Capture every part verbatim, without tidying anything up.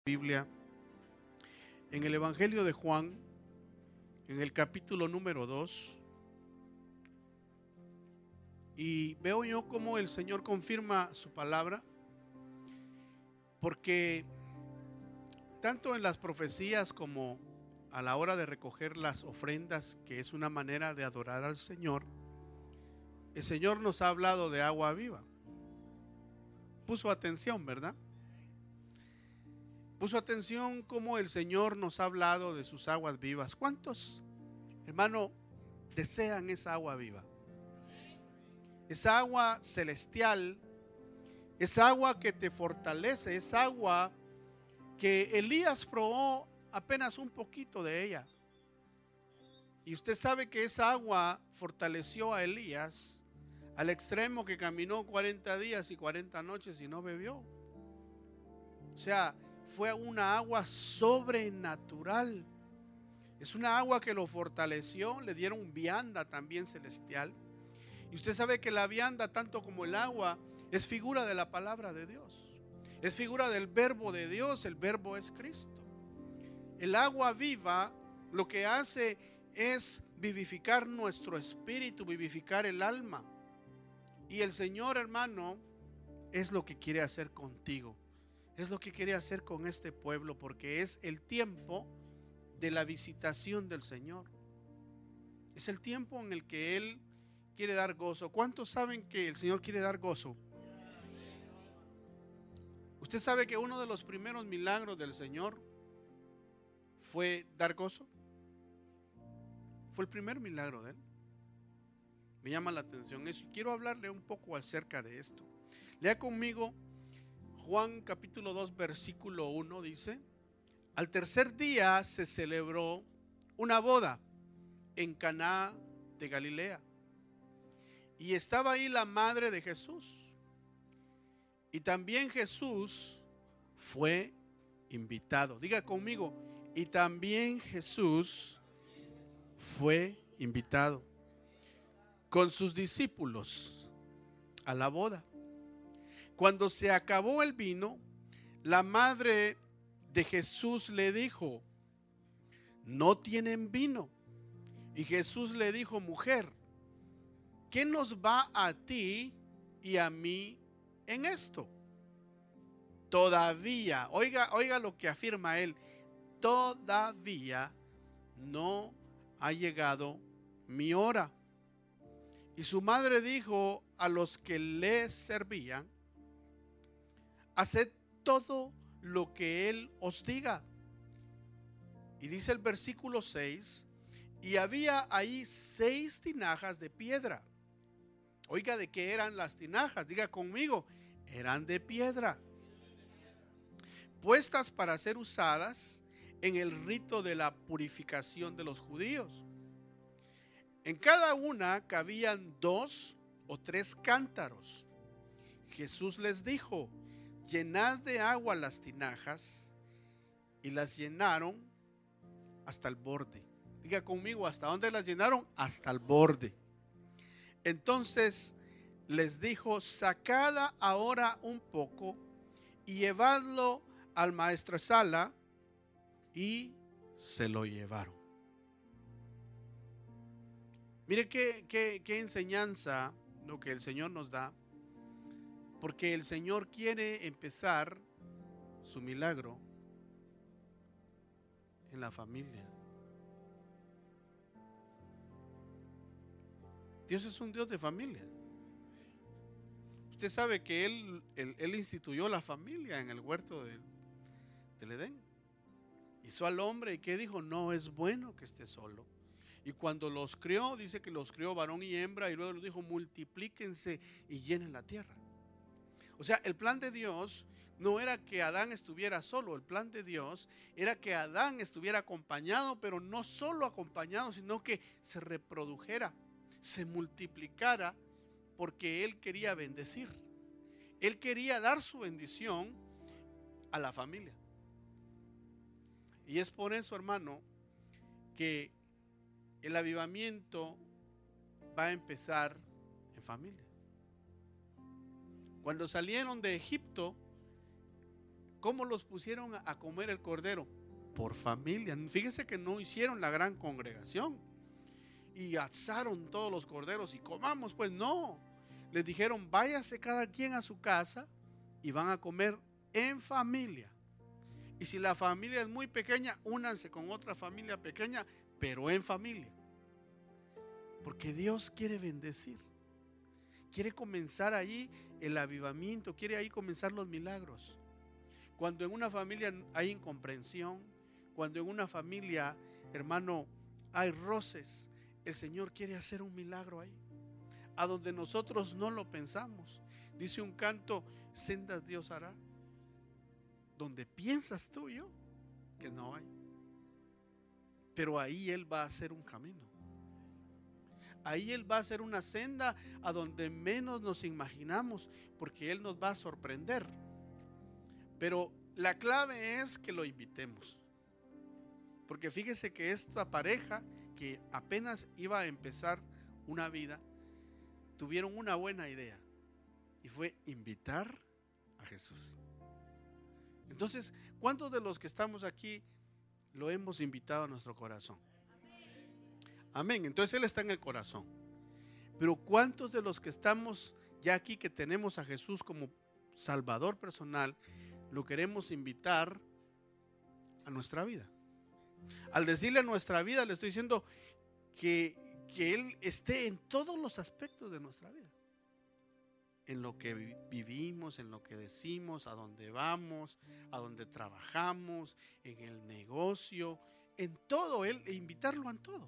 Biblia en el Evangelio de Juan, en el capítulo número dos, y veo yo cómo el Señor confirma su palabra, porque tanto en las profecías como a la hora de recoger las ofrendas, que es una manera de adorar al Señor, el Señor nos ha hablado de agua viva. Puso atención, ¿verdad? Puso atención cómo el Señor nos ha hablado de sus aguas vivas. ¿Cuántos, hermano, desean esa agua viva? Esa agua celestial, esa agua que te fortalece, esa agua que Elías probó apenas un poquito de ella. Y usted sabe que esa agua fortaleció a Elías al extremo que caminó cuarenta días y cuarenta noches y no bebió. O sea, fue una agua sobrenatural. Es una agua que lo fortaleció. Le dieron vianda también celestial. Y usted sabe que la vianda, tanto como el agua, es figura de la palabra de Dios. Es figura del verbo de Dios. El verbo es Cristo. El agua viva lo que hace es vivificar nuestro espíritu, vivificar el alma. Y el Señor, hermano, es lo que quiere hacer contigo. Es lo que quiere hacer con este pueblo, porque es el tiempo de la visitación del Señor. Es el tiempo en el que Él quiere dar gozo. ¿Cuántos saben que el Señor quiere dar gozo? ¿Usted sabe que uno de los primeros milagros del Señor fue dar gozo? Fue el primer milagro de Él. Me llama la atención eso y quiero hablarle un poco acerca de esto. Lea conmigo Juan capítulo dos versículo uno. Dice: al tercer día se celebró una boda en Caná de Galilea, y estaba ahí la madre de Jesús, y también Jesús fue invitado. Diga conmigo: y también Jesús fue invitado con sus discípulos a la boda. Cuando se acabó el vino, la madre de Jesús le dijo: no tienen vino. Y Jesús le dijo: mujer, ¿qué nos va a ti y a mí en esto? Todavía, oiga, oiga lo que afirma él, todavía no ha llegado mi hora. Y su madre dijo a los que le servían: haced todo lo que Él os diga. Y dice el versículo seis: y había ahí seis tinajas de piedra. Oiga, ¿de qué eran las tinajas? Diga conmigo: eran de piedra, puestas para ser usadas en el rito de la purificación de los judíos. En cada una cabían dos o tres cántaros. Jesús les dijo: llenad de agua las tinajas, y las llenaron hasta el borde. Diga conmigo: ¿hasta dónde las llenaron? Hasta el borde. Entonces les dijo: sacad ahora un poco y llevadlo al maestresala, y se lo llevaron. Mire qué, qué, qué enseñanza lo que el Señor nos da, porque el Señor quiere empezar su milagro en la familia. Dios es un Dios de familias. Usted sabe que Él, él, él instituyó la familia en el huerto del, del Edén. Hizo al hombre, y ¿qué dijo? No es bueno que esté solo. Y cuando los crió, dice que los crió varón y hembra, y luego les dijo: multiplíquense y llenen la tierra. O sea, el plan de Dios no era que Adán estuviera solo. El plan de Dios era que Adán estuviera acompañado, pero no solo acompañado, sino que se reprodujera, se multiplicara, porque Él quería bendecir. Él quería dar su bendición a la familia. Y es por eso, hermano, que el avivamiento va a empezar en familia. Cuando salieron de Egipto, ¿Cómo los pusieron a comer el cordero? Por familia. Fíjese que no hicieron la gran congregación y asaron todos los corderos y comamos, pues no. Les dijeron, váyase cada quien a su casa y van a comer en familia. Y si la familia es muy pequeña, únanse con otra familia pequeña, pero en familia. Porque Dios quiere bendecir. Quiere comenzar ahí el avivamiento, quiere ahí comenzar los milagros. Cuando en una familia hay incomprensión, cuando en una familia, hermano, hay roces, el Señor quiere hacer un milagro ahí, a donde nosotros no lo pensamos. Dice un canto, sendas Dios hará, donde piensas tú y yo que no hay. Pero ahí Él va a hacer un camino. Ahí Él va a hacer una senda a donde menos nos imaginamos, porque Él nos va a sorprender. Pero la clave es que lo invitemos. Porque fíjese que esta pareja que apenas iba a empezar una vida, tuvieron una buena idea y fue invitar a Jesús. Entonces, ¿cuántos de los que estamos aquí lo hemos invitado a nuestro corazón? Amén. Entonces Él está en el corazón. Pero ¿cuántos de los que estamos ya aquí, que tenemos a Jesús como Salvador personal, lo queremos invitar a nuestra vida? Al decirle a nuestra vida, le estoy diciendo que, que Él esté en todos los aspectos de nuestra vida. En lo que vivimos, en lo que decimos, a dónde vamos, a dónde trabajamos, en el negocio, en todo, Él, e invitarlo a todo.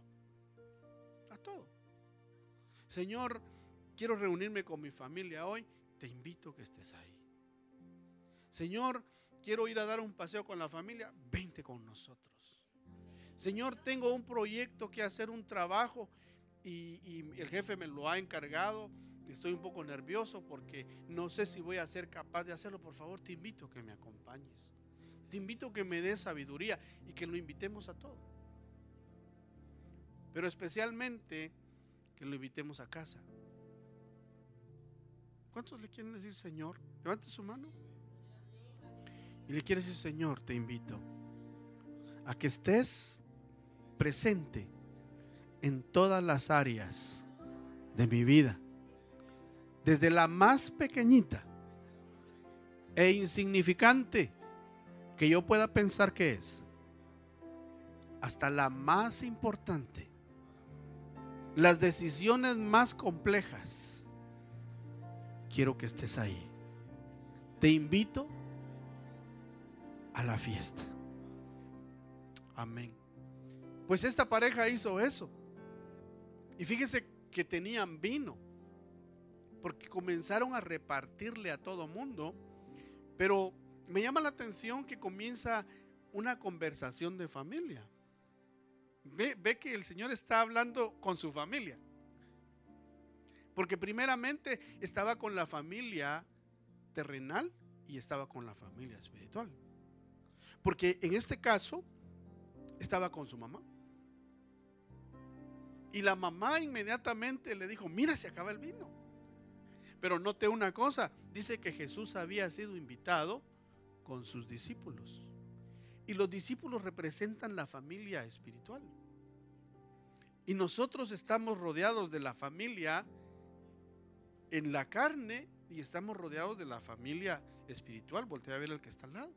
A todo. Señor, quiero reunirme con mi familia hoy, te invito a que estés ahí. Señor, quiero ir a dar un paseo con la familia, vente con nosotros. Señor, tengo un proyecto que hacer, un trabajo, y, y el jefe me lo ha encargado. Estoy un poco nervioso porque no sé si voy a ser capaz de hacerlo. Por favor, te invito a que me acompañes. Te invito a que me des sabiduría y que lo invitemos a todo. Pero especialmente que lo invitemos a casa. ¿Cuántos le quieren decir Señor? Levante su mano. Y le quiere decir, Señor, te invito a que estés presente en todas las áreas de mi vida, desde la más pequeñita e insignificante que yo pueda pensar que es, hasta la más importante, las decisiones más complejas. Quiero que estés ahí. Te invito a la fiesta. Amén. Pues esta pareja hizo eso. Y fíjese que tenían vino, porque comenzaron a repartirle a todo mundo. Pero me llama la atención que comienza una conversación de familia. Ve, ve que el Señor está hablando con su familia, porque primeramente estaba con la familia terrenal y estaba con la familia espiritual. Porque en este caso estaba con su mamá. Y la mamá inmediatamente le dijo, mira, se acaba el vino. Pero note una cosa, dice que Jesús había sido invitado con sus discípulos. Y los discípulos representan la familia espiritual. Y nosotros estamos rodeados de la familia en la carne y estamos rodeados de la familia espiritual. Voltea a ver al que está al lado.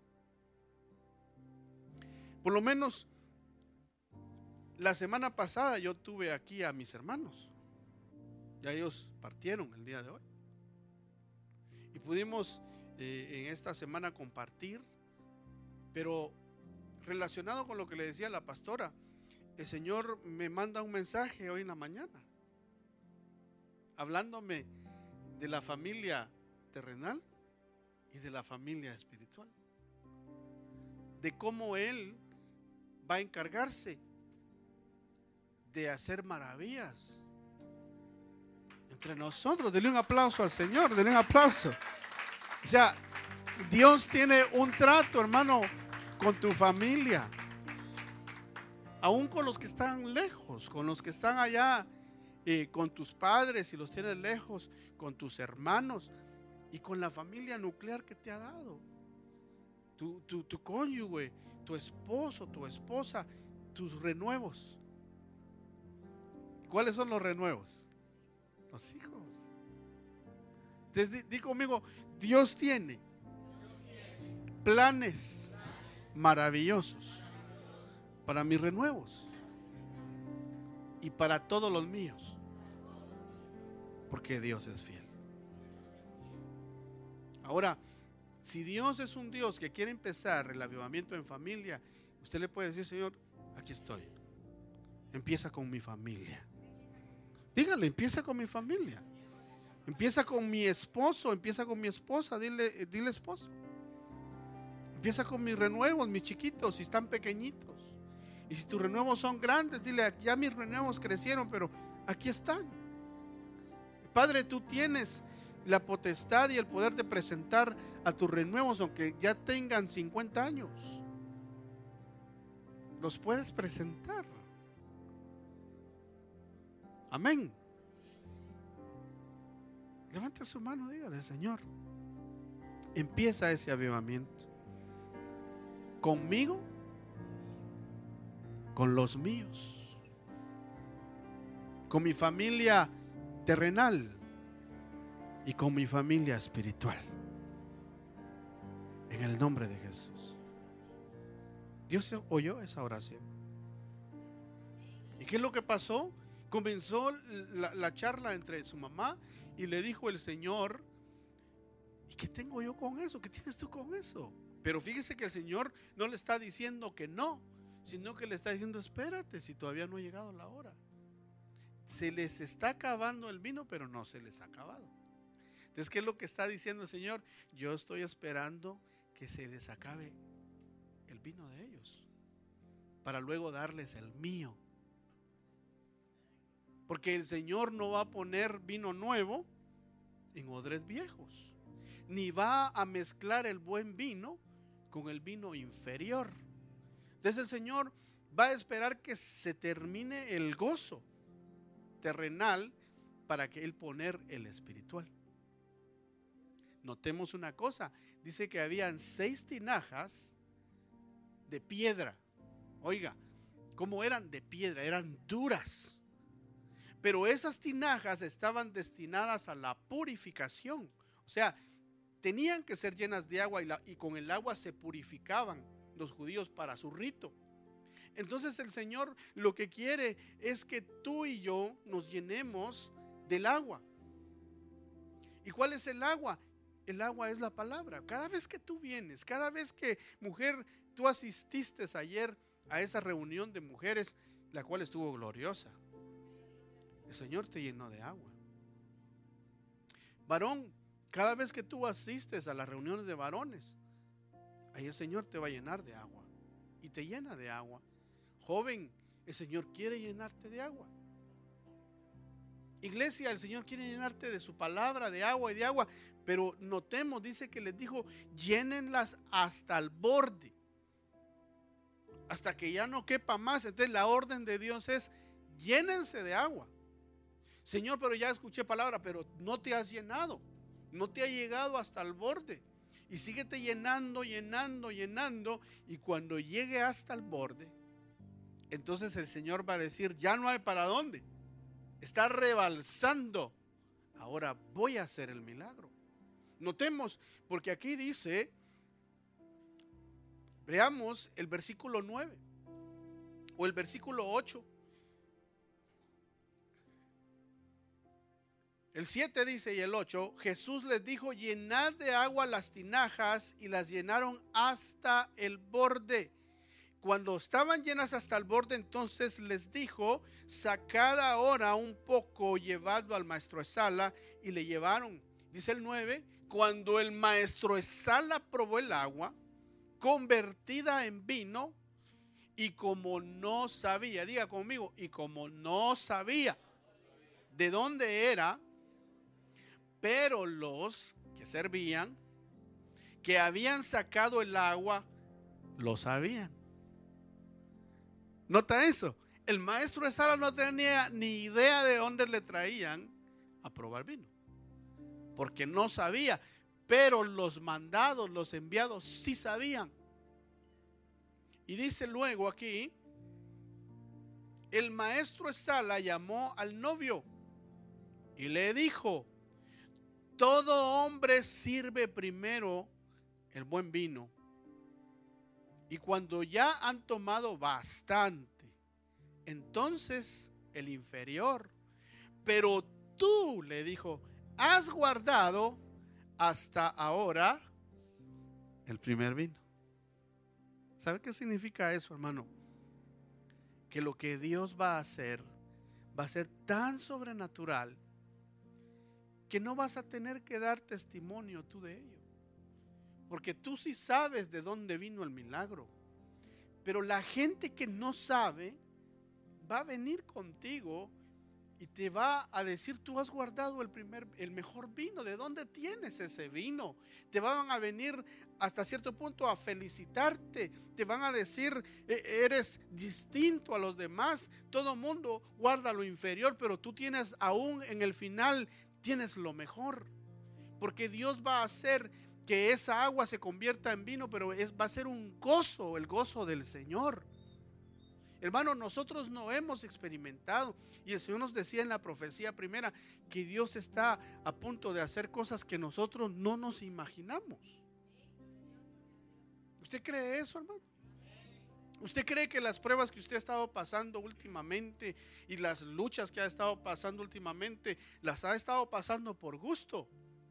Por lo menos la semana pasada yo tuve aquí a mis hermanos. Ya ellos partieron el día de hoy. Y pudimos eh, en esta semana compartir. Pero relacionado con lo que le decía la pastora, el Señor me manda un mensaje hoy en la mañana, hablándome de la familia terrenal y de la familia espiritual. De cómo Él va a encargarse de hacer maravillas entre nosotros. Denle un aplauso al Señor, denle un aplauso. O sea, Dios tiene un trato, hermano, con tu familia, aún con los que están lejos, con los que están allá, eh, con tus padres, si los tienes lejos, con tus hermanos y con la familia nuclear que te ha dado. tu, tu, tu cónyuge, tu esposo, tu esposa, tus renuevos. ¿Cuáles son los renuevos? Los hijos. Entonces di, di conmigo, Dios tiene planes maravillosos para mis renuevos y para todos los míos, porque Dios es fiel. Ahora, si Dios es un Dios que quiere empezar el avivamiento en familia, usted le puede decir: Señor, aquí estoy, empieza con mi familia. Dígale, empieza con mi familia, empieza con mi esposo, empieza con mi esposa. Dile, dile esposo, empieza con mis renuevos, mis chiquitos, si están pequeñitos. Y si tus renuevos son grandes, dile: ya mis renuevos crecieron, pero aquí están. Padre, tú tienes la potestad y el poder de presentar a tus renuevos, aunque ya tengan cincuenta años. Los puedes presentar. Amén. Levanta su mano, dígale: Señor, empieza ese avivamiento conmigo, con los míos, con mi familia terrenal y con mi familia espiritual, en el nombre de Jesús. Dios oyó esa oración. ¿Y qué es lo que pasó? Comenzó la, la charla entre su mamá y le dijo el Señor: ¿y qué tengo yo con eso? ¿Qué tienes tú con eso? Pero fíjese que el Señor no le está diciendo que no, sino que le está diciendo: espérate, si todavía no ha llegado la hora. Se les está acabando el vino, pero no se les ha acabado. Entonces, ¿qué es lo que está diciendo el Señor? Yo estoy esperando que se les acabe el vino de ellos, para luego darles el mío. Porque el Señor no va a poner vino nuevo en odres viejos, ni va a mezclar el buen vino con el vino inferior. Entonces el Señor va a esperar que se termine el gozo terrenal para que Él poner el espiritual. Notemos una cosa, dice que habían seis tinajas de piedra. Oiga, ¿cómo eran? De piedra, eran duras. Pero esas tinajas estaban destinadas a la purificación. O sea, tenían que ser llenas de agua y, la, y con el agua se purificaban los judíos para su rito. Entonces el Señor lo que quiere es que tú y yo nos llenemos del agua. ¿Y cuál es el agua? El agua es la palabra. Cada vez que tú vienes, cada vez que, mujer, tú asististe ayer a esa reunión de mujeres, la cual estuvo gloriosa, el Señor te llenó de agua. Varón, cada vez que tú asistes a las reuniones de varones, ahí el Señor te va a llenar de agua y te llena de agua. Joven, el Señor quiere llenarte de agua. Iglesia, el Señor quiere llenarte de su palabra, de agua y de agua. Pero notemos, dice que les dijo: llénenlas hasta el borde, hasta que ya no quepa más. Entonces la orden de Dios es: llénense de agua. Señor, pero ya escuché palabra, pero no te has llenado, no te ha llegado hasta el borde. Y síguete llenando, llenando, llenando. Y cuando llegue hasta el borde, entonces el Señor va a decir: ya no hay para dónde, está rebalsando, ahora voy a hacer el milagro. Notemos, porque aquí dice, veamos el versículo nueve o el versículo ocho. El siete dice y el ocho: Jesús les dijo: llenad de agua las tinajas, y las llenaron hasta el borde. Cuando estaban llenas hasta el borde, entonces les dijo: sacad ahora un poco, llevadlo al maestresala. Y le llevaron. Dice el nueve: cuando el maestresala probó el agua convertida en vino, y como no sabía, diga conmigo, y como no sabía de dónde era, pero los que servían, que habían sacado el agua, lo sabían. Nota eso, el maestresala no tenía ni idea de dónde le traían a probar vino, porque no sabía. pero los mandados, los enviados sí sabían. Y dice luego aquí, el maestro Sala llamó al novio y le dijo: todo hombre sirve primero el buen vino, y cuando ya han tomado bastante, entonces el inferior. Pero tú, le dijo, has guardado hasta ahora el primer vino. ¿Sabe qué significa eso, hermano? Que lo que Dios va a hacer va a ser tan sobrenatural que no vas a tener que dar testimonio tú de ello, porque tú sí sabes de dónde vino el milagro. Pero la gente que no sabe va a venir contigo y te va a decir: tú has guardado el primer, el mejor vino. ¿De dónde tienes ese vino? Te van a venir hasta cierto punto a felicitarte. Te van a decir: eres distinto a los demás. Todo mundo guarda lo inferior, pero tú tienes, aún en el final, tienes lo mejor. Porque Dios va a hacer que esa agua se convierta en vino, pero es, va a ser un gozo, el gozo del Señor. Hermano, nosotros no hemos experimentado, y el Señor nos decía en la profecía primera que Dios está a punto de hacer cosas que nosotros no nos imaginamos. ¿Usted cree eso, hermano? ¿Usted cree que las pruebas que usted ha estado pasando últimamente y las luchas que ha estado pasando últimamente las ha estado pasando por gusto?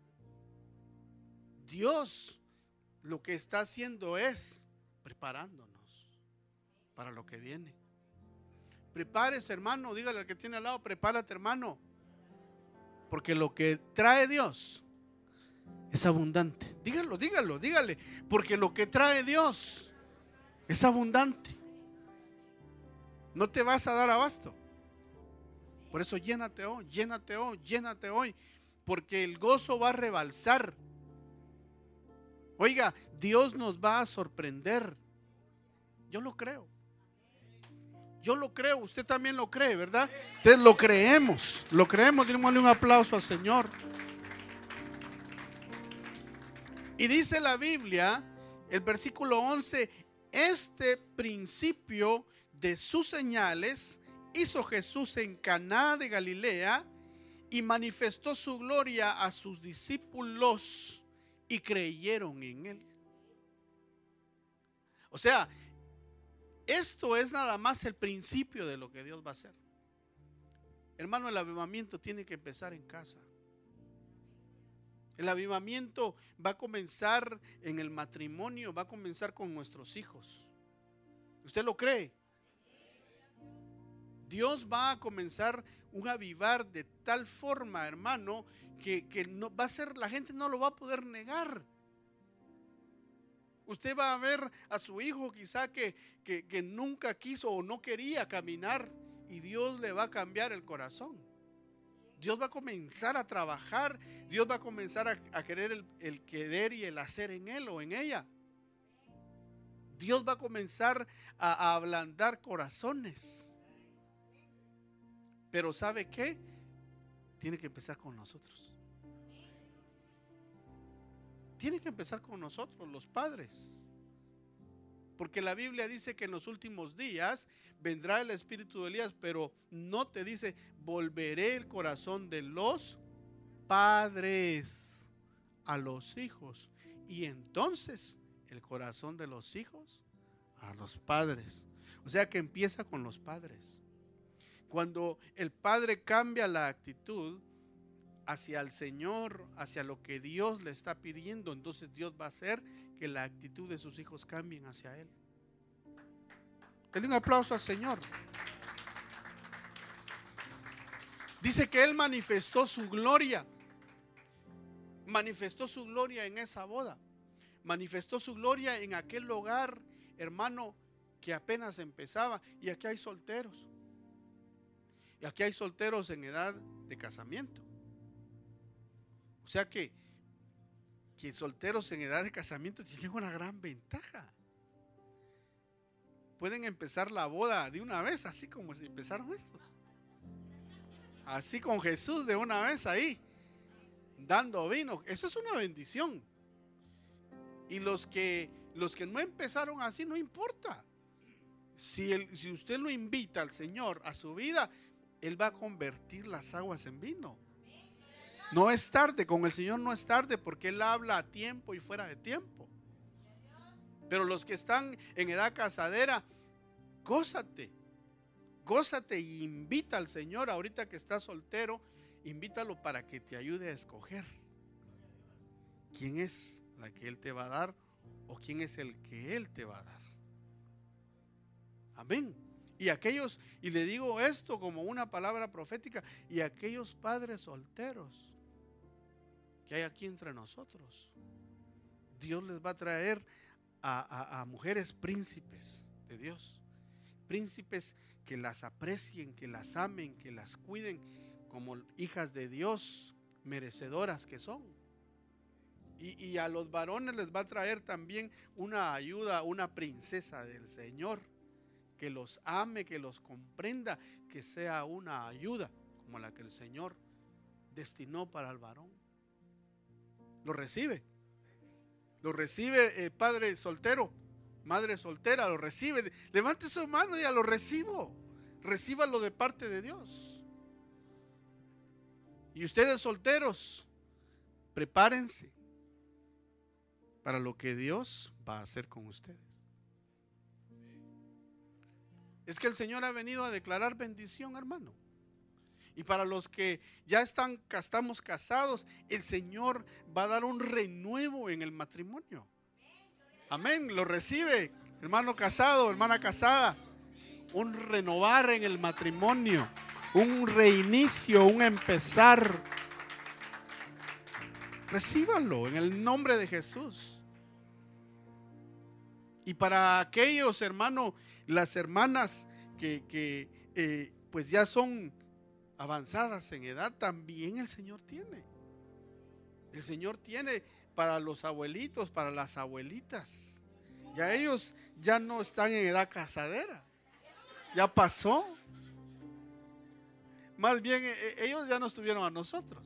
Dios lo que está haciendo es preparándonos para lo que viene. Prepárese, hermano. Dígale al que tiene al lado: prepárate, hermano, porque lo que trae Dios es abundante. Dígalo, dígalo, dígale, porque lo que trae Dios es abundante. No te vas a dar abasto. Por eso llénate hoy, llénate hoy, llénate hoy, porque el gozo va a rebalsar. Oiga, Dios nos va a sorprender. Yo lo creo. Yo lo creo, usted también lo cree, ¿verdad? Entonces lo creemos, lo creemos. Démosle un aplauso al Señor. Y dice la Biblia, el versículo once: este principio de sus señales hizo Jesús en Caná de Galilea y manifestó su gloria a sus discípulos y creyeron en él. O sea, esto es nada más el principio de lo que Dios va a hacer. Hermano, el avivamiento tiene que empezar en casa. El avivamiento va a comenzar en el matrimonio, va a comenzar con nuestros hijos. ¿Usted lo cree? Dios va a comenzar un avivar de tal forma, hermano, que, que no, va a ser, la gente no lo va a poder negar. Usted va a ver a su hijo quizá que, que, que nunca quiso o no quería caminar, y Dios le va a cambiar el corazón. Dios va a comenzar a trabajar. Dios va a comenzar a, a querer el, el querer y el hacer en él o en ella. Dios va a comenzar a, a ablandar corazones. Pero ¿sabe qué? Tiene que empezar con nosotros. Tiene que empezar con nosotros, los padres. Porque la Biblia dice que en los últimos días vendrá el espíritu de Elías, pero no te dice: volveré el corazón de los padres a los hijos, y entonces el corazón de los hijos a los padres. O sea que empieza con los padres. Cuando el padre cambia la actitud hacia el Señor, hacia lo que Dios le está pidiendo, entonces Dios va a hacer que la actitud de sus hijos cambien hacia Él. Denle un aplauso al Señor. Dice que Él manifestó su gloria. Manifestó su gloria en esa boda. Manifestó su gloria en aquel hogar, hermano, que apenas empezaba. Y aquí hay solteros. Y aquí hay solteros en edad de casamiento. O sea que, que solteros en edad de casamiento tienen una gran ventaja. Pueden empezar la boda de una vez, así como si empezaron estos. Así con Jesús de una vez ahí. dando vino. Eso es una bendición. Y los que, los que no empezaron así, no importa. Si, el, si usted lo invita al Señor a su vida, Él va a convertir las aguas en vino. No es tarde, con el Señor no es tarde, porque Él habla a tiempo y fuera de tiempo. Pero los que están en edad casadera, gózate, gózate y invita al Señor. Ahorita que estás soltero, invítalo para que te ayude a escoger quién es la que Él te va a dar o quién es el que Él te va a dar. Amén. Y aquellos, y le digo esto como una palabra profética, y aquellos padres solteros que hay aquí entre nosotros, Dios les va a traer a, a, a mujeres príncipes de Dios, príncipes que las aprecien, que las amen, que las cuiden como hijas de Dios, merecedoras que son. Y, y a los varones les va a traer también una ayuda, una princesa del Señor, que los ame, que los comprenda, que sea una ayuda como la que el Señor destinó para el varón. ¿Lo recibe? ¿Lo recibe, eh, padre soltero? Madre soltera, ¿lo recibe? Levante su mano y diga: lo recibo. Recíbalo de parte de Dios. Y ustedes solteros, prepárense para lo que Dios va a hacer con ustedes. Es que el Señor ha venido a declarar bendición, hermano. Y para los que ya están, estamos casados, el Señor va a dar un renuevo en el matrimonio. Amén. Lo recibe, hermano casado, hermana casada. Un renovar en el matrimonio, un reinicio, un empezar. Recíbalo en el nombre de Jesús. Y para aquellos, hermano, las hermanas que, que eh, pues ya son avanzadas en edad, también el Señor tiene. El Señor tiene para los abuelitos, para las abuelitas. Ya ellos ya no están en edad casadera. Ya pasó. Más bien ellos ya nos tuvieron a nosotros.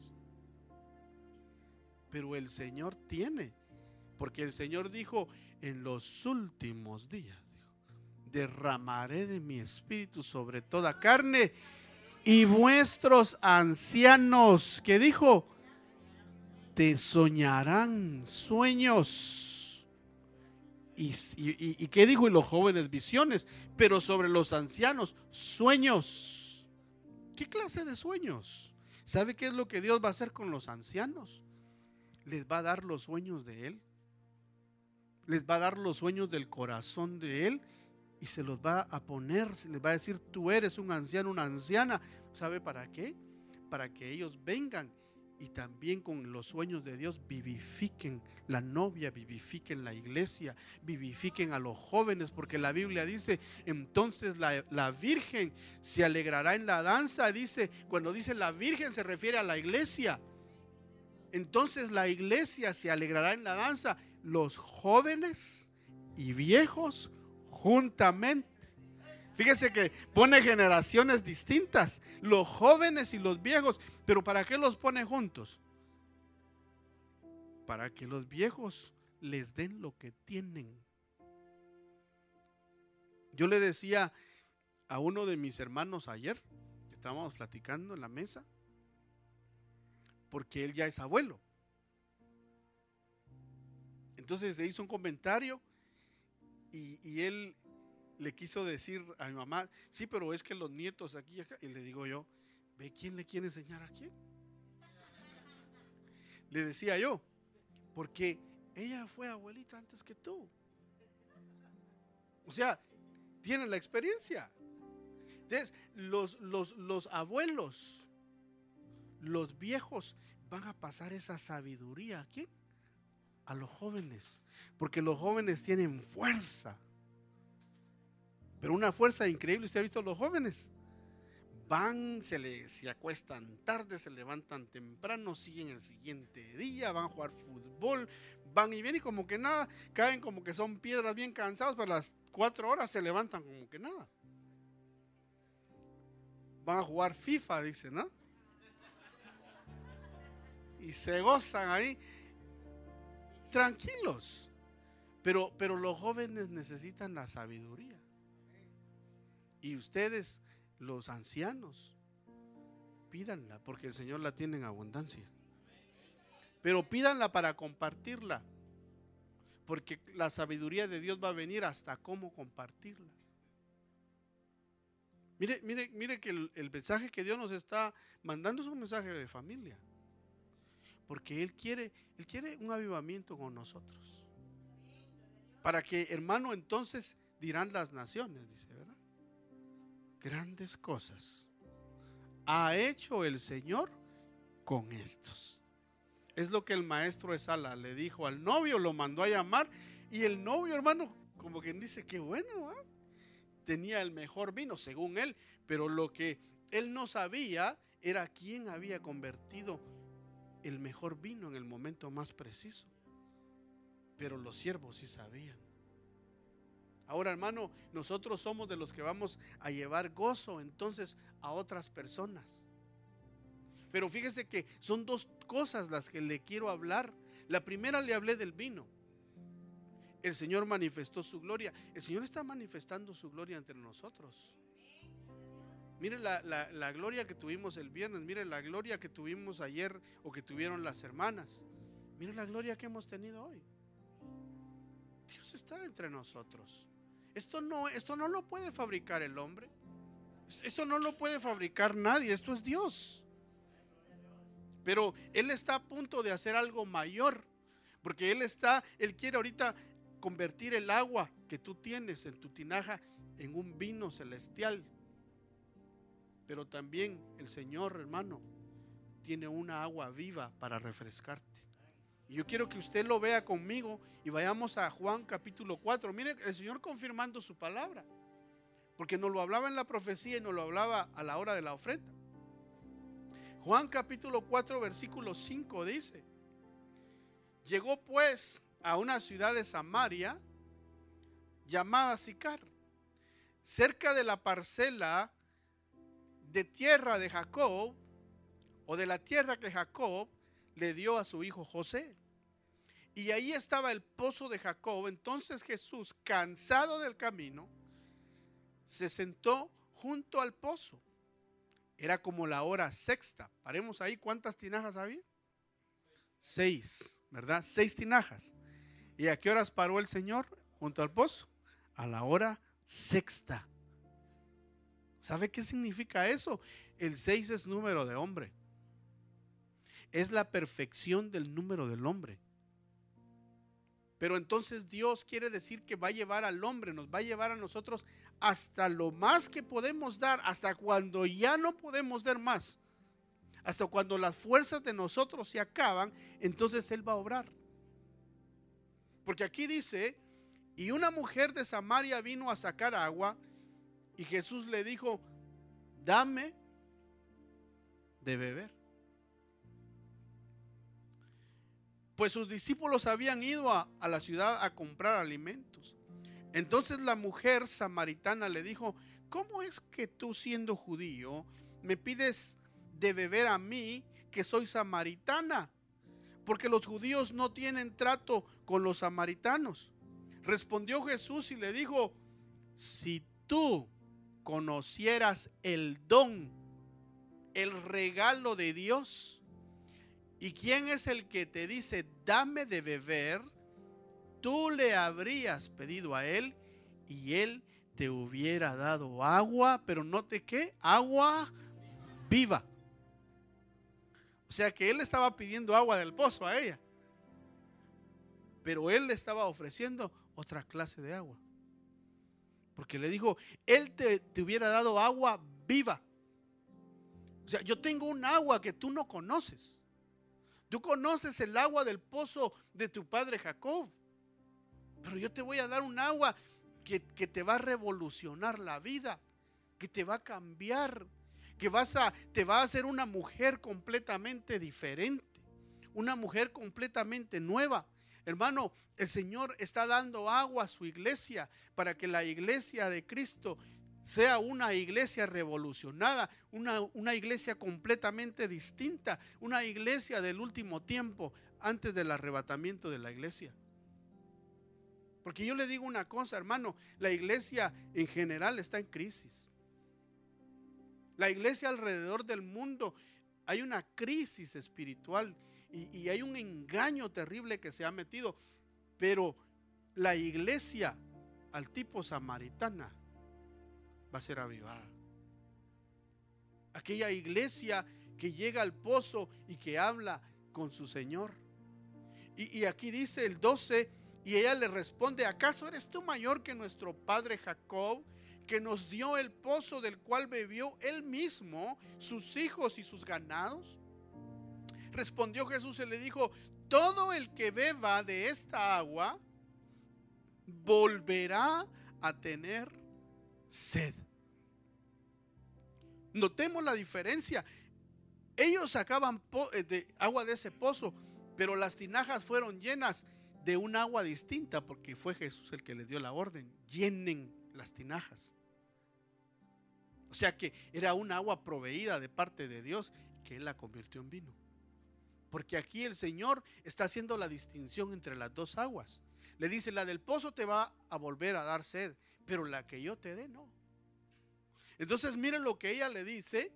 Pero el Señor tiene. Porque el Señor dijo: en los últimos días, dijo, derramaré de mi espíritu sobre toda carne, y vuestros ancianos, ¿qué dijo? Te soñarán sueños. Y, y, y ¿qué dijo? Y los jóvenes visiones, pero sobre los ancianos sueños. ¿Qué clase de sueños? ¿Sabe qué es lo que Dios va a hacer con los ancianos? Les va a dar los sueños de Él. Les va a dar los sueños del corazón de Él y se los va a poner, les va a decir: tú eres un anciano, una anciana. ¿Sabe para qué? Para que ellos vengan y también con los sueños de Dios vivifiquen la novia, vivifiquen la iglesia, vivifiquen a los jóvenes, porque la Biblia dice: entonces la, la virgen se alegrará en la danza. Dice, cuando dice la virgen se refiere a la iglesia. Entonces la iglesia se alegrará en la danza, los jóvenes y viejos juntamente. Fíjese que pone generaciones distintas, los jóvenes y los viejos. Pero ¿para qué los pone juntos? Para que los viejos les den lo que tienen. Yo le decía a uno de mis hermanos ayer, estábamos platicando en la mesa, porque él ya es abuelo. Entonces se hizo un comentario y, y él le quiso decir a mi mamá: sí, pero es que los nietos aquí y acá. Y le digo yo: ¿ve quién le quiere enseñar a quién? Le decía yo: porque ella fue abuelita antes que tú. O sea, tiene la experiencia. Entonces, los, los, los abuelos, los viejos, van a pasar esa sabiduría. ¿A quién? A los jóvenes. Porque los jóvenes tienen fuerza. Pero una fuerza increíble. ¿Usted ha visto a los jóvenes? Van, se, le, se acuestan tarde, se levantan temprano, siguen el siguiente día, van a jugar fútbol, van y vienen y como que nada, caen como que son piedras, bien cansados, pero a las cuatro horas se levantan como que nada. Van a jugar FIFA, dice, ¿no? y se gozan ahí, tranquilos. Pero, pero los jóvenes necesitan la sabiduría. Y ustedes, los ancianos, pídanla, porque el Señor la tiene en abundancia. Pero pídanla para compartirla, porque la sabiduría de Dios va a venir hasta cómo compartirla. Mire, mire, mire que el, el mensaje que Dios nos está mandando es un mensaje de familia, porque Él quiere, Él quiere un avivamiento con nosotros, para que, hermano, entonces dirán las naciones, dice, ¿verdad? Grandes cosas ha hecho el Señor con estos. Es lo que el maestro de Sala le dijo al novio, lo mandó a llamar, y el novio, hermano, como quien dice, qué bueno, ¿eh? Tenía el mejor vino, según él, pero lo que él no sabía era quién había convertido el mejor vino en el momento más preciso. Pero los siervos sí sabían. Ahora, hermano, nosotros somos de los que vamos a llevar gozo entonces a otras personas. Pero fíjese que son dos cosas las que le quiero hablar. La primera, le hablé del vino. El Señor manifestó su gloria. El Señor está manifestando su gloria entre nosotros. Mire la, la, la gloria que tuvimos el viernes. Mire la gloria que tuvimos ayer, o que tuvieron las hermanas. Mire la gloria que hemos tenido hoy. Dios está entre nosotros. Esto no, esto no lo puede fabricar el hombre. Esto no lo puede fabricar nadie. Esto es Dios. Pero Él está a punto de hacer algo mayor, porque Él está, Él quiere ahorita convertir el agua que tú tienes en tu tinaja en un vino celestial. Pero también el Señor, hermano, tiene una agua viva para refrescarte. Y yo quiero que usted lo vea conmigo y vayamos a Juan capítulo cuatro. Mire, el Señor confirmando su palabra, porque nos lo hablaba en la profecía y nos lo hablaba a la hora de la ofrenda. Juan capítulo cuatro versículo cinco dice: llegó pues a una ciudad de Samaria llamada Sicar, cerca de la parcela de tierra de Jacob, o de la tierra que Jacob le dio a su hijo José. Y ahí estaba el pozo de Jacob. Entonces Jesús, cansado del camino, se sentó junto al pozo. Era como la hora sexta. Paremos ahí, ¿cuántas tinajas había? Seis, ¿verdad? Seis tinajas. ¿Y a qué horas paró el Señor junto al pozo? A la hora sexta. ¿Sabe qué significa eso? El seis es número de hombre. Es la perfección del número del hombre. Pero entonces Dios quiere decir que va a llevar al hombre, nos va a llevar a nosotros hasta lo más que podemos dar, hasta cuando ya no podemos dar más, hasta cuando las fuerzas de nosotros se acaban. Entonces Él va a obrar. Porque aquí dice: y una mujer de Samaria vino a sacar agua, y Jesús le dijo: dame de beber. Pues sus discípulos habían ido a, a la ciudad a comprar alimentos. Entonces la mujer samaritana le dijo: ¿cómo es que tú, siendo judío, me pides de beber a mí, que soy samaritana? Porque los judíos no tienen trato con los samaritanos. Respondió Jesús y le dijo: si tú conocieras el don, el regalo de Dios, ¿y quién es el que te dice dame de beber?, tú le habrías pedido a él y él te hubiera dado agua, pero note que agua viva. O sea que él estaba pidiendo agua del pozo a ella, pero él le estaba ofreciendo otra clase de agua, porque le dijo: él te, te hubiera dado agua viva. O sea, yo tengo un agua que tú no conoces. Tú conoces el agua del pozo de tu padre Jacob, pero yo te voy a dar un agua que, que te va a revolucionar la vida, que te va a cambiar, que vas a, te va a hacer una mujer completamente diferente, una mujer completamente nueva. Hermano, el Señor está dando agua a su iglesia para que la iglesia de Cristo sea una iglesia revolucionada, una, una iglesia completamente distinta, una iglesia del último tiempo, antes del arrebatamiento de la iglesia. Porque yo le digo una cosa, hermano, la iglesia en general está en crisis. La iglesia alrededor del mundo hay una crisis espiritual y, y hay un engaño terrible que se ha metido. Pero la iglesia al tipo samaritana va a ser avivada. Aquella iglesia que llega al pozo y que habla con su Señor. Y, y aquí dice el doce, y ella le responde: ¿acaso eres tú mayor que nuestro padre Jacob, que nos dio el pozo del cual bebió él mismo, sus hijos y sus ganados? Respondió Jesús y le dijo: todo el que beba de esta agua volverá a tener sed. Notemos la diferencia. Ellos sacaban de agua de ese pozo, pero las tinajas fueron llenas de un agua distinta, porque fue Jesús el que les dio la orden: llenen las tinajas. O sea que era un agua proveída de parte de Dios, que Él la convirtió en vino. Porque aquí el Señor está haciendo la distinción entre las dos aguas. Le dice: la del pozo te va a volver a dar sed, pero la que yo te dé no. Entonces miren lo que ella le dice.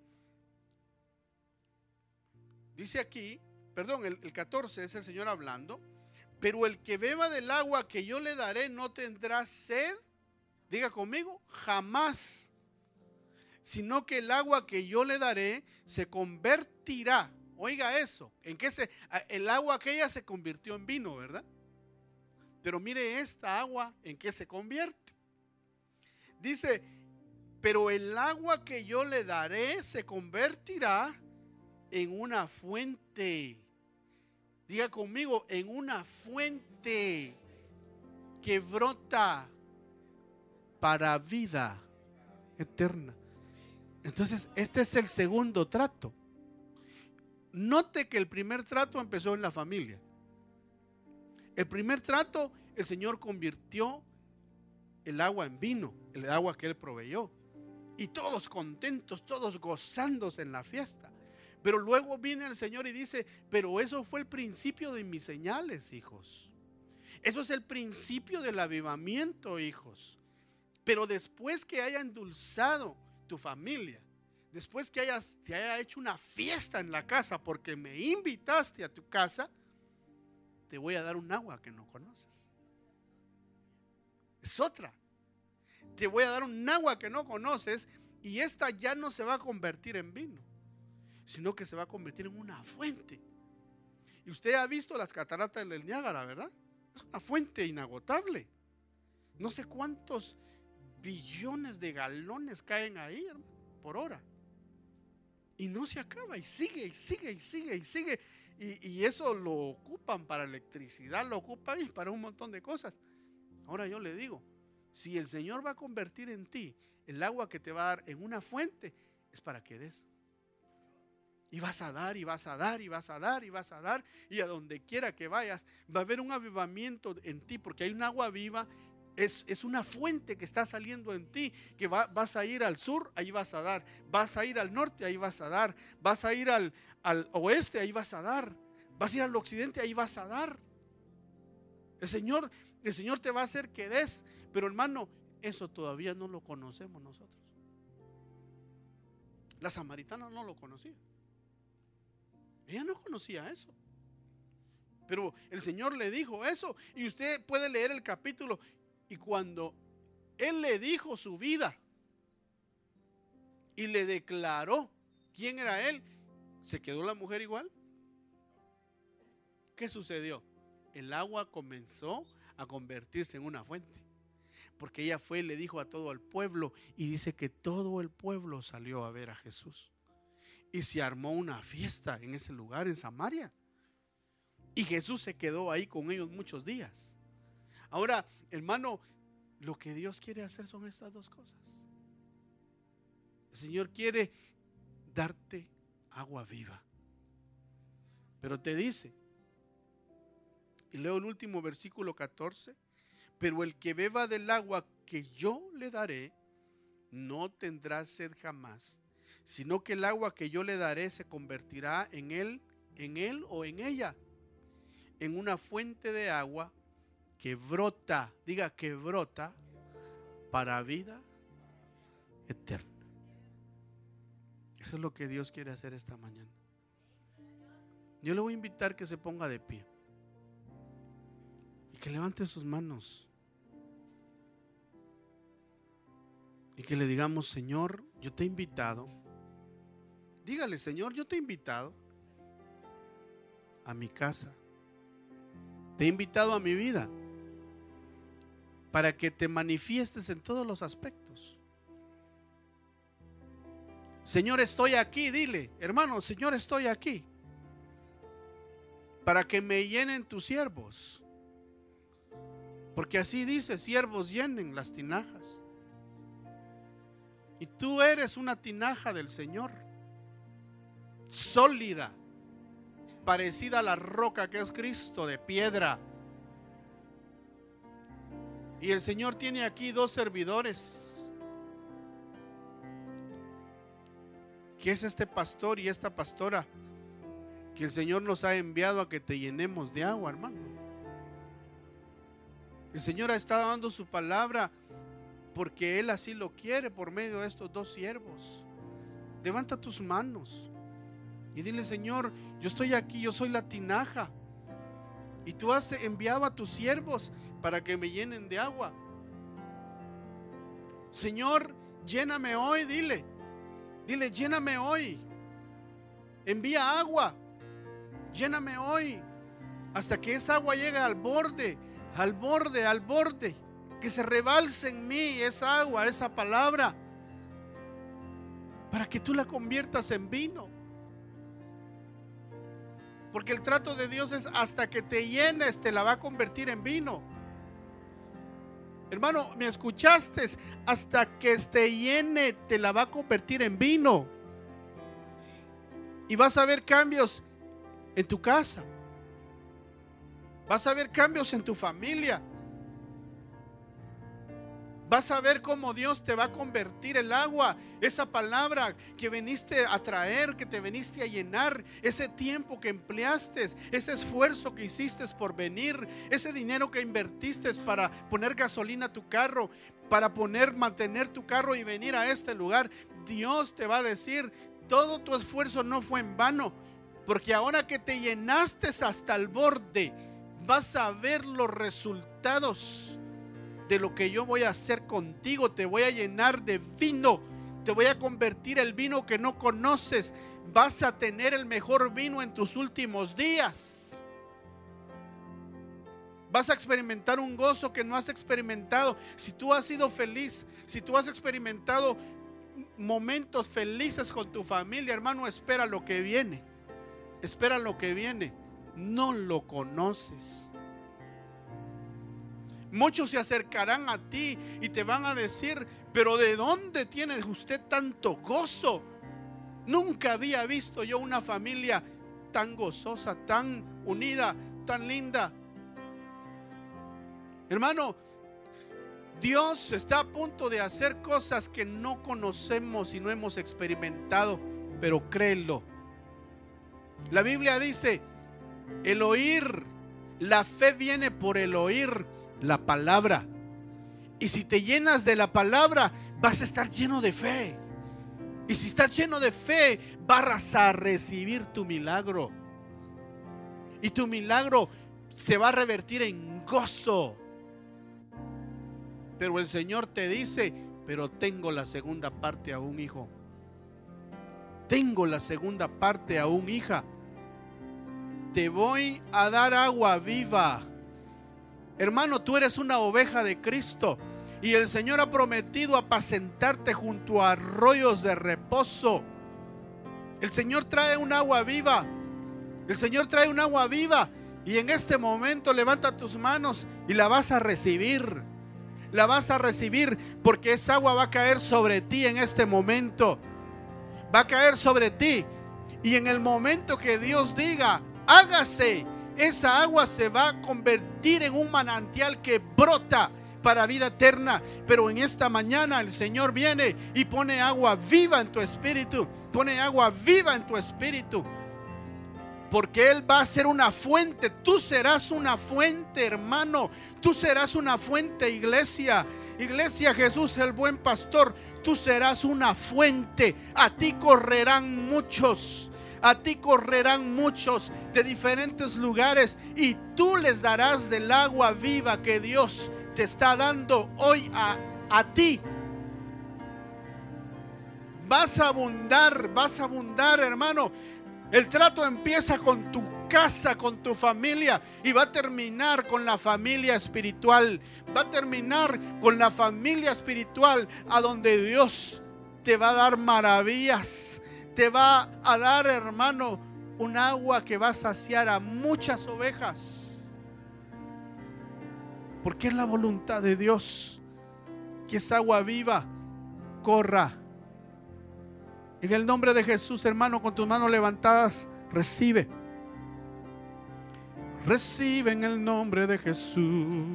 Dice aquí, perdón, el, el catorce es el Señor hablando: pero el que beba del agua que yo le daré no tendrá sed, diga conmigo, jamás, sino que el agua que yo le daré se convertirá. Oiga eso, en que se, el agua aquella se convirtió en vino, ¿verdad? Pero mire esta agua en que se convierte. Dice: pero el agua que yo le daré se convertirá en una fuente. Diga conmigo, en una fuente que brota para vida eterna. Entonces, este es el segundo trato. Note que el primer trato empezó en la familia. El primer trato, el Señor convirtió el agua en vino, el agua que Él proveyó. Y todos contentos, todos gozándose en la fiesta. Pero luego viene el Señor y dice: pero eso fue el principio de mis señales, hijos. Eso es el principio del avivamiento, hijos. Pero después que haya endulzado tu familia, después que hayas, te haya hecho una fiesta en la casa porque me invitaste a tu casa, te voy a dar un agua que no conoces. Es otra. Te voy a dar un agua que no conoces, y esta ya no se va a convertir en vino, sino que se va a convertir en una fuente. Y usted ha visto las cataratas del Niágara, ¿verdad? Es una fuente inagotable. No sé cuántos billones de galones caen ahí, hermano, por hora. Y no se acaba, y sigue, y sigue, y sigue, y sigue. Y, y eso lo ocupan para electricidad, lo ocupan y para un montón de cosas. Ahora yo le digo, si el Señor va a convertir en ti el agua que te va a dar en una fuente, es para que des. Y vas a dar, y vas a dar, y vas a dar, y vas a dar. Y a donde quiera que vayas, va a haber un avivamiento en ti, porque hay un agua viva. Es, es una fuente que está saliendo en ti, que va, vas a ir al sur, ahí vas a dar. Vas a ir al norte, ahí vas a dar. Vas a ir al, al oeste, ahí vas a dar. Vas a ir al occidente, ahí vas a dar. El Señor, el Señor te va a hacer que des. Pero hermano, eso todavía no lo conocemos nosotros. La samaritana no lo conocía. Ella no conocía eso. Pero el Señor le dijo eso. Y usted puede leer el capítulo. Y cuando Él le dijo su vida y le declaró quién era Él, ¿se quedó la mujer igual? ¿Qué sucedió? El agua comenzó a convertirse en una fuente. Porque ella fue y le dijo a todo el pueblo. Y dice que todo el pueblo salió a ver a Jesús. Y se armó una fiesta en ese lugar, en Samaria. Y Jesús se quedó ahí con ellos muchos días. Ahora, hermano, lo que Dios quiere hacer son estas dos cosas. El Señor quiere darte agua viva. Pero te dice, y leo el último versículo catorce: pero el que beba del agua que yo le daré, no tendrá sed jamás, sino que el agua que yo le daré se convertirá en él, en él o en ella, en una fuente de agua que brota, diga que brota para vida eterna. Eso es lo que Dios quiere hacer esta mañana. Yo le voy a invitar que se ponga de pie y que levante sus manos y que le digamos: Señor, yo te he invitado. Dígale: Señor, yo te he invitado a mi casa, te he invitado a mi vida para que te manifiestes en todos los aspectos. Señor, estoy aquí. Dile, hermano: Señor, estoy aquí para que me llenen tus siervos, porque así dice: siervos llenen las tinajas. Y tú eres una tinaja del Señor, sólida, parecida a la roca que es Cristo, de piedra. Y el Señor tiene aquí dos servidores, que es este pastor y esta pastora, que el Señor nos ha enviado a que te llenemos de agua, hermano. El Señor ha estado dando su palabra porque Él así lo quiere por medio de estos dos siervos. Levanta tus manos y dile: Señor, yo estoy aquí, yo soy la tinaja, y tú has enviado a tus siervos para que me llenen de agua. Señor, lléname hoy. Dile, dile: lléname hoy. Envía agua, lléname hoy, hasta que esa agua llegue al borde, al borde, al borde, que se rebalse en mí esa agua, esa palabra, para que tú la conviertas en vino. Porque el trato de Dios es: hasta que te llenes, te la va a convertir en vino. Hermano, ¿me escuchaste? Hasta que te llene, te la va a convertir en vino. Y vas a ver cambios en tu casa, vas a ver cambios en tu familia, vas a ver cómo Dios te va a convertir el agua, esa palabra que viniste a traer, que te viniste a llenar, ese tiempo que empleaste, ese esfuerzo que hiciste por venir, ese dinero que invertiste para poner gasolina a tu carro, para poner, mantener tu carro y venir a este lugar. Dios te va a decir: todo tu esfuerzo no fue en vano, porque ahora que te llenaste hasta el borde, vas a ver los resultados de lo que yo voy a hacer contigo. Te voy a llenar de vino, te voy a convertir el vino que no conoces. Vas a tener el mejor vino en tus últimos días. Vas a experimentar un gozo que no has experimentado. Si tú has sido feliz, si tú has experimentado momentos felices con tu familia, hermano, espera lo que viene. Espera lo que viene. No lo conoces. Muchos se acercarán a ti y te van a decir: pero ¿de dónde tiene usted tanto gozo? Nunca había visto yo una familia tan gozosa, tan unida, tan linda. Hermano, Dios está a punto de hacer cosas que no conocemos y no hemos experimentado, pero créelo. La Biblia dice: el oír, la fe viene por el oír la palabra. Y si te llenas de la palabra, vas a estar lleno de fe. Y si estás lleno de fe, vas a recibir tu milagro. Y tu milagro se va a revertir en gozo. Pero el Señor te dice: pero tengo la segunda parte aún, hijo. Tengo la segunda parte aún, hija. Te voy a dar agua viva. Hermano, tú eres una oveja de Cristo, y el Señor ha prometido apacentarte junto a arroyos de reposo. El Señor trae un agua viva. El Señor trae un agua viva. Y en este momento levanta tus manos y la vas a recibir. La vas a recibir, porque esa agua va a caer sobre ti en este momento. Va a caer sobre ti. Y en el momento que Dios diga: hágase, esa agua se va a convertir en un manantial que brota, para vida eterna. Pero en esta mañana el Señor viene y pone agua viva en tu espíritu. Pone agua viva en tu espíritu. Porque Él va a ser una fuente. Tú serás una fuente, hermano. Tú serás una fuente, iglesia. Iglesia Jesús el buen pastor. Tú serás una fuente. A ti correrán muchos. A ti correrán muchos de diferentes lugares. Y tú les darás del agua viva que Dios te está dando hoy a, a ti. Vas a abundar, vas a abundar, hermano. El trato empieza con tu casa, con tu familia, y va a terminar con la familia espiritual. Va a terminar con la familia espiritual, a donde Dios te va a dar maravillas. Te va a dar, hermano, un agua que va a saciar a muchas ovejas. Porque es la voluntad de Dios que esa agua viva corra. En el nombre de Jesús, hermano, con tus manos levantadas, recibe. Recibe en el nombre de Jesús.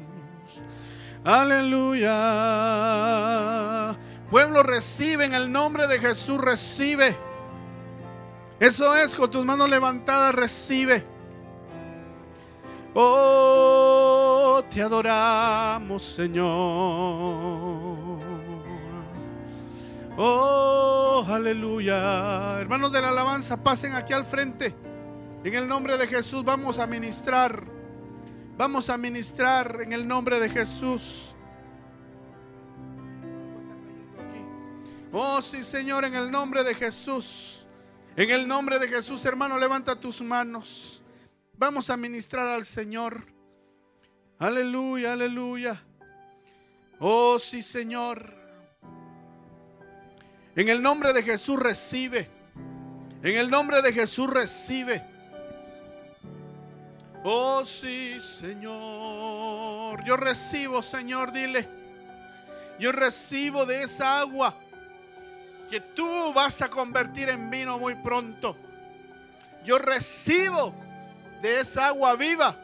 Aleluya. Pueblo, recibe en el nombre de Jesús, recibe. Eso es, con tus manos levantadas, recibe. Oh, te adoramos, Señor. Oh, aleluya. Hermanos de la alabanza, pasen aquí al frente. En el nombre de Jesús vamos a ministrar. Vamos a ministrar en el nombre de Jesús. Oh, sí, Señor, en el nombre de Jesús. En el nombre de Jesús, hermano, levanta tus manos. Vamos a ministrar al Señor. Aleluya, aleluya. Oh, sí, Señor. En el nombre de Jesús recibe. En el nombre de Jesús recibe. Oh sí, Señor. Yo recibo, Señor, dile. Yo recibo de esa agua que tú vas a convertir en vino muy pronto. Yo recibo de esa agua viva.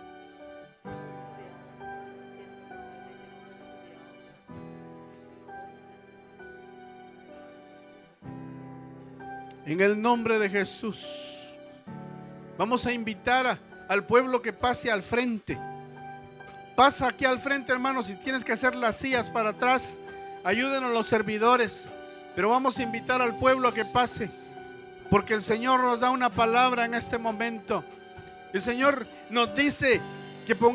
En el nombre de Jesús. Vamos a invitar a, al pueblo que pase al frente. Pasa aquí al frente, hermano. Si tienes que hacer las sillas para atrás, ayúdenos los servidores. Pero vamos a invitar al pueblo a que pase, porque el Señor nos da una palabra en este momento. El Señor nos dice que pongamos